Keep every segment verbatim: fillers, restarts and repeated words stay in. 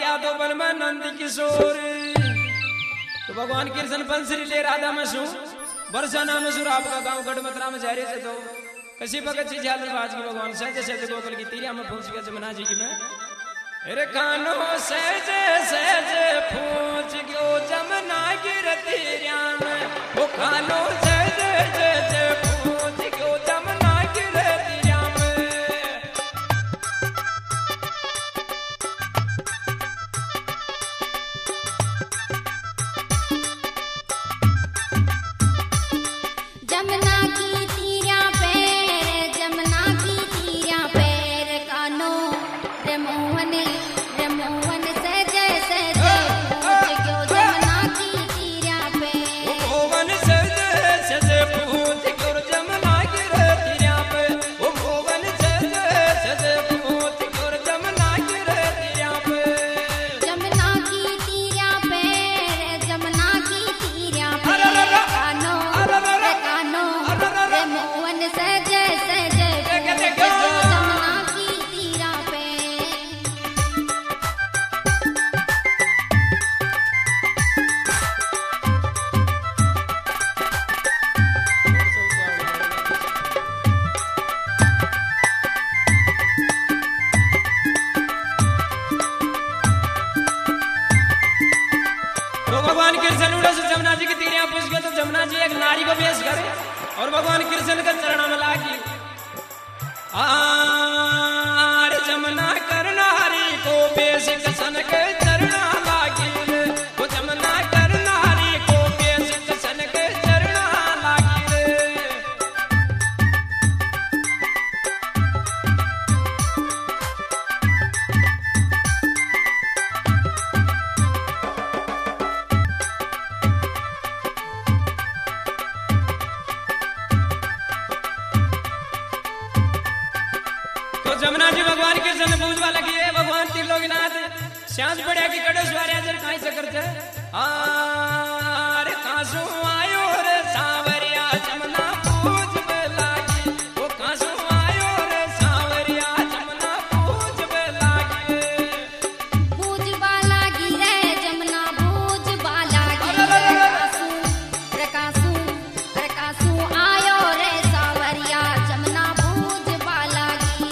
क्या तो बन में नंद किशोर। तो भगवान कृष्ण बंसरी ले राधा मसू वर्षा नाम सुर आपका गांव गढ़मथुरा में जा रहे थे। तो कसी भगत जी झालरबाज की भगवान सहज सहज गोकुल की तीरिया में पहुंच गया जमुना जी की मैं अरे कानो सहज सहज पहुंच गयो जमुना गिर तीरिया में वो कानो सहज सहज पहुंच गयो जमुना गिर तीरिया में। जमुना की तीरिया पैर जमुना की तीरिया पैर कानो रे मोहन रे मोहन सहज सहज पहुंच गयो जमुना की तीरिया पैर वो मोहन सहज सहज पहुंच गयो जमुना गिर तीरिया पे वो मोहन सहज सहज पहुंच गयो जमुना गिर तीरिया पे। जमुना की तीरिया पैर जमुना की तीरिया पैर कानो रे कानो रे मोहन सहज सहज पहुंच गयो जमुना की तीरिया पैर। तो भगवान कृष्ण उड़े से जमुना जी की तीरिया पूछ गए। तो जमुना जी एक नारी को पेश करे और भगवान कृष्ण के चरणों में लागी आर जमुना कर नारी को पेश कसन के चरणा लागी वो जमुना कर नारी को पेश कसन के चरणा लागी रे। तो जमुना जी भगवान कृष्ण ने पूछवा लगी है भगवान त्रिलोकीनाथ श्यास पड़े की कड़े स्वारिया जर काई से करते आरे कासू आयो रे सावरिया जमुना पूछ में लागी वो कासू आयो रे सावरिया जमुना पूछ में लागी। भूज बाला गिरे जमुना भूज बाला गिरे कासू रे कासू रे कासू आयो रे सावरिया जमुना भूज बाला गी।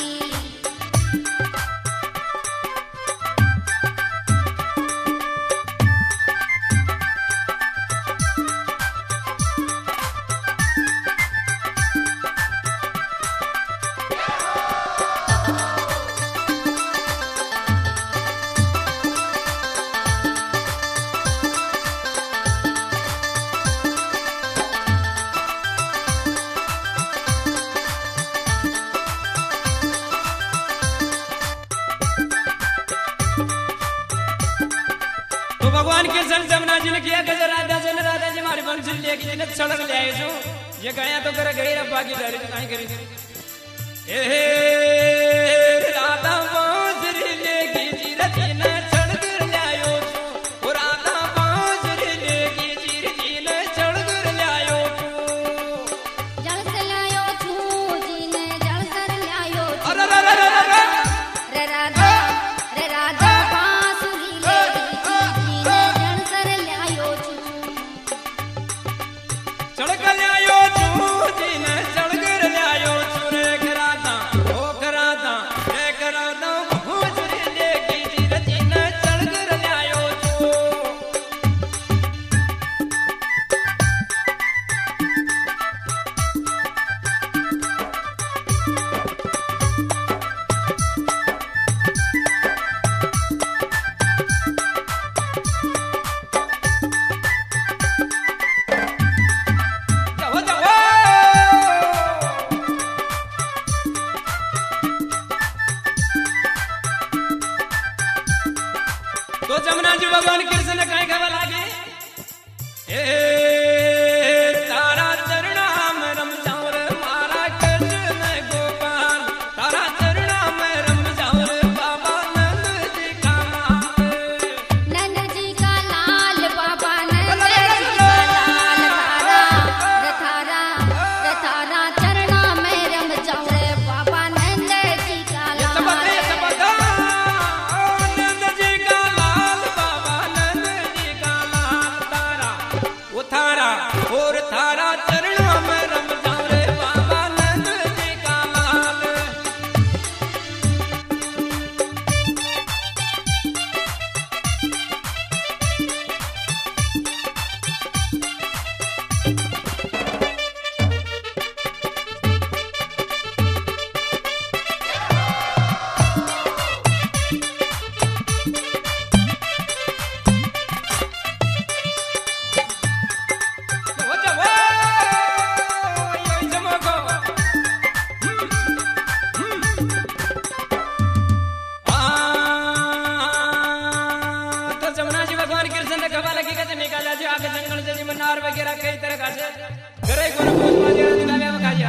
तो भगवान कृष्ण जमुना जी ने किया गजर राधा जी ने राधा जी हमारी बंसी लेके जिन्हें सड़क ले आए सो ये गया तो करे गई रब्बा की डरी तो कहीं करी ए राधा बंसी लेके जिरती ने सड़क ले आयो सो वो राधा बंसी लेके जिरती ने सड़क ले आयो सो। जल से लायो छू जी ने जल सर लायो छू अरे रे रे रे रे रे राधा रे राधा बांसुरी ले जी ने जल सर लायो छू। सड़क ले आयो छू जी ने सड़क ले आयो छू रे कराता ओ कराता रे कराता भूजरी लेके जिरती ने सड़क ले आयो छू। जाओ जाओ तो जमुना जी भगवान कृष्ण ने कहीं खबर लागी ए तारा चरणा में रम जाऊं रे मारा कृष्ण गोपाल तारा चरणा में रम जाऊं रे बाबा नंद जी का मान। नंद जी का लाल बाबा नंद जी का लाल तारा रे थारा रे थारा चरणा में रम जाऊं रे बाबा नंद जी का ये लाल। सबका ये सबका नंद जी का लाल भगवान कृष्ण ने कहा लगी कहते निकाला जो आगे जंगल से जी मनार वगैरह कई तरह का से घरे को पूछ बाजे निकाले में खाया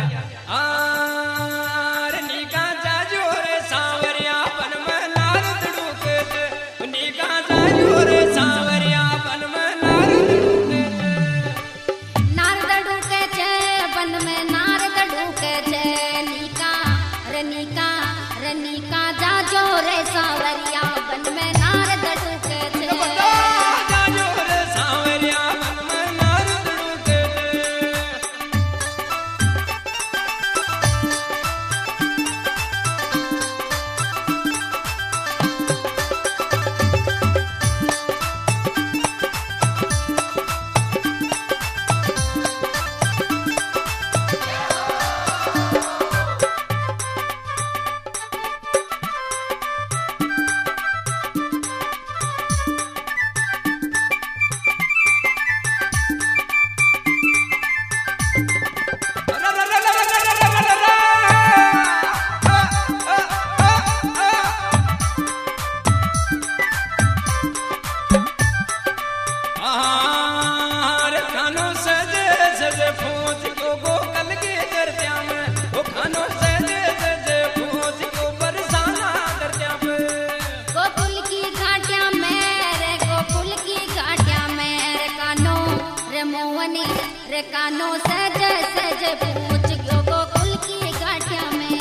आर निका जाजो रे सांवरिया पन में नार दड़ूके निका जाजो रे सांवरिया पन में नार दड़ूके नार दड़ूके छे पन में नार दड़ूके छे निका रे निका रे निका जाजो रे सांवरिया पन में नार दड़ूके छे जाजो रे सांवरिया पन में नार दड़ूके रे कानो सज सज पूछ गयो गोकुल की गाठिया में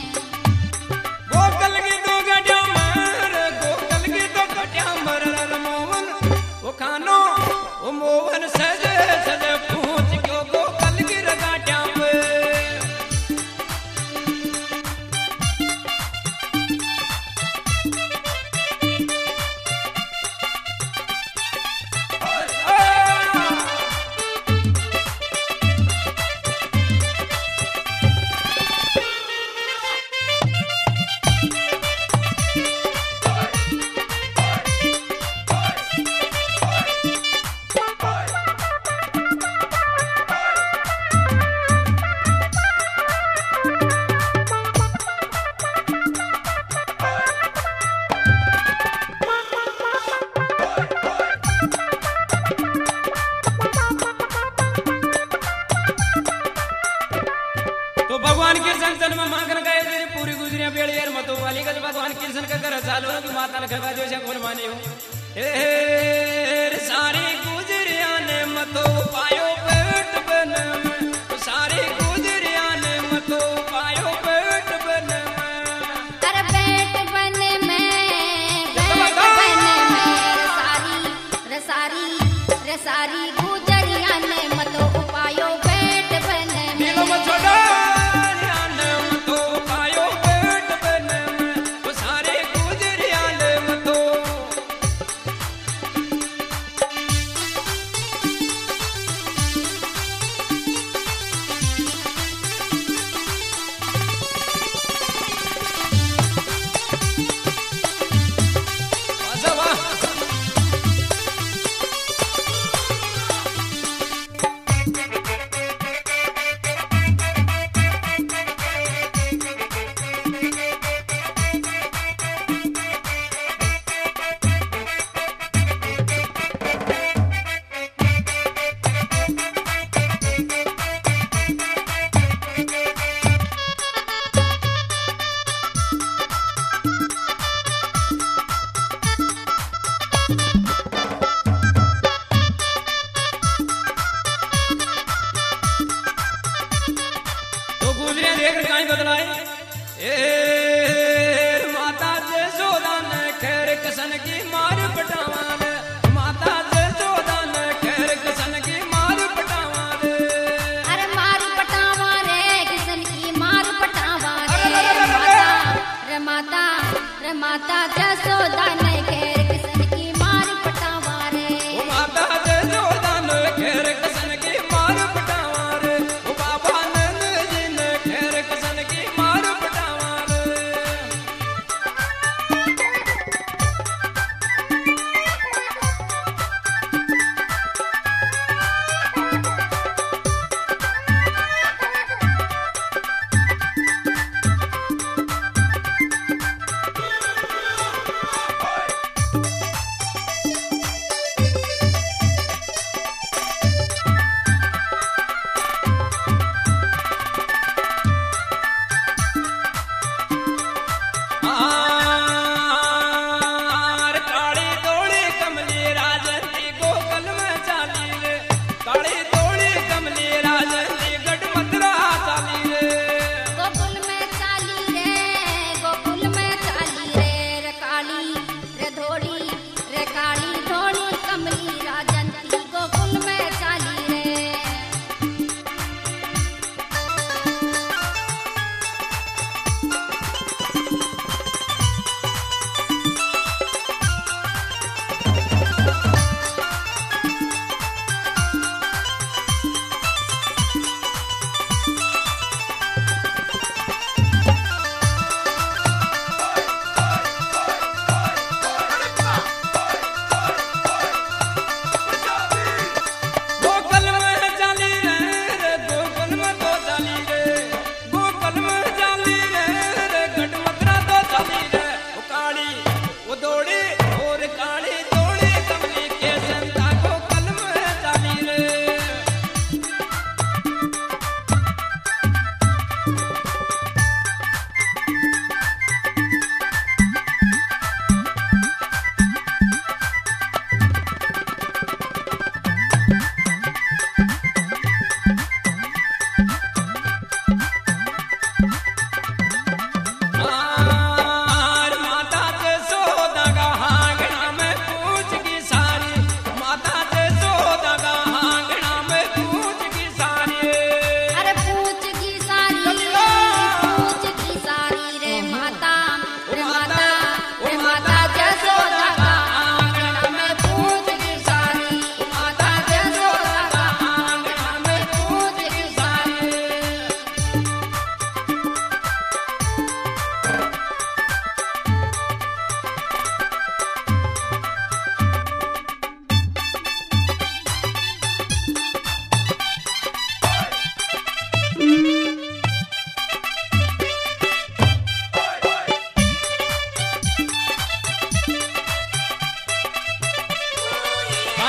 गोकुल की दो गाठिया में रे गोकुल की दो गाठिया में रे मोहन वो खानो वो मोहन सज सज पूछ गयो गोकुल की गाठिया में भगवान कृष्ण जन्म मांगन गए थे पूरी गुजरिया बेड़ यार मतो वाली का भगवान कृष्ण का घर चालो ना कि माता ने खगा जो से कौन माने हो ए सारी गुजरिया ने मतो पायो पेट बन में सारी गुजरिया ने मतो पायो पेट बन में कर पेट बन में पेट बन में सारी रे सारी रे सारी गुजरिया ने मतो पायो पेट बन में दिलो में छोड़ा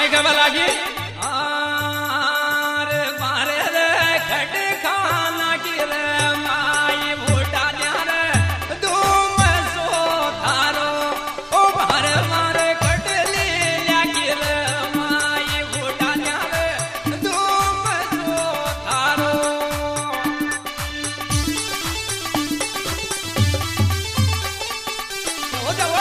खबर लागी आरे बारे रे खट खाना की रे माई भूटा रे धूम सो थारो ओ बारे बारे कटली लागी रे माई भूटा रे धूम सो थारो ओ जाओ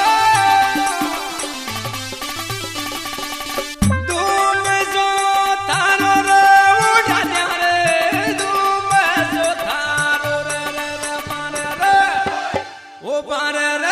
ओ पार